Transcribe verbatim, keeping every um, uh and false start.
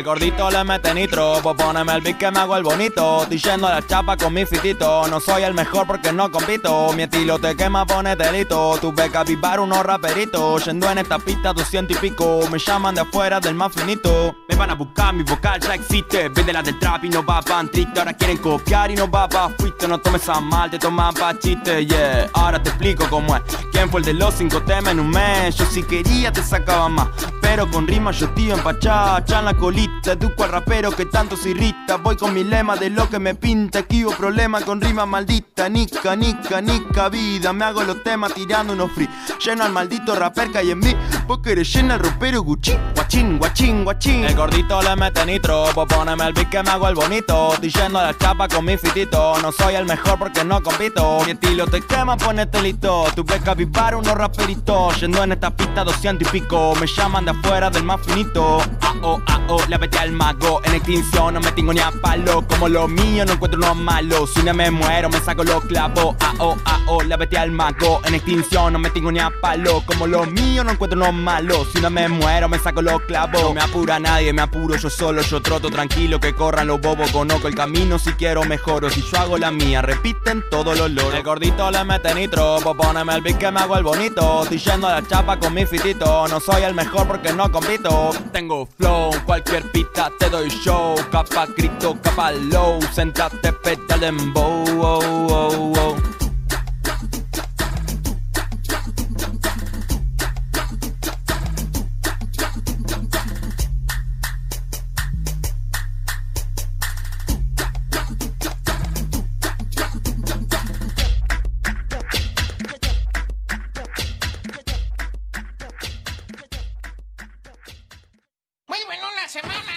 El gordito le mete nitro, pues poneme el beat que me hago el bonito. Estoy yendo a la chapa con mi fitito. No soy el mejor porque no compito. Mi estilo te quema, pone delito. Tuve que avivar unos raperitos. Yendo en esta pista doscientos y pico. Me llaman de afuera del más finito. Me van a buscar, mi vocal ya existe. Vende la del trap y no va pa' triste. Ahora quieren copiar y no va pa' fuiste. No tomes a mal, te toman pa' chiste, yeah. Ahora te explico cómo es. ¿Quién fue el de los cinco temas en un mes? Yo si quería te sacaba más, pero con rimas yo tío empachá, en la colita, educo al rapero que tanto se irrita. Voy con mi lema de lo que me pinta, aquí hubo problema con rima maldita. Nica, nica, nica vida, me hago los temas tirando unos free. Lleno al maldito rapper que hay en mí, porque eres llena el ropero Gucci. Guachín, guachín, guachín. El gordito le mete nitro, pues poneme el beat que me hago el bonito. Estoy yendo a la chapa con mi fitito. No soy el mejor porque no compito. Mi estilo te quema, ponete listo. Tuve que avivar unos raperitos. Yendo en esta pista doscientos y pico. Me llaman de afuera del más finito. Ah, oh, ah, oh, le metí al mago. En extinción no me tengo ni a palo. Como lo mío no encuentro uno malo. Si no me muero me saco los clavos. Ah, oh, ah, oh, le metí al mago. En extinción no me tengo ni a palo. Como lo mío no encuentro uno malo. Si no me muero me saco los clavos. No me apura nadie, me apuro yo solo. Yo troto tranquilo, que corran los bobos. Conozco el camino, si quiero mejoro. Si yo hago la mía, repiten todos los loros. El gordito le mete nitro, pues poneme el beat que me hago el bonito. Estoy yendo a la chapa con mi fitito. No soy el mejor porque no compito. Tengo flow, cualquier pista te doy show. Capa grito, capa low. Sentate, pedal en bow, oh, oh, oh. Vuelvo en una semana.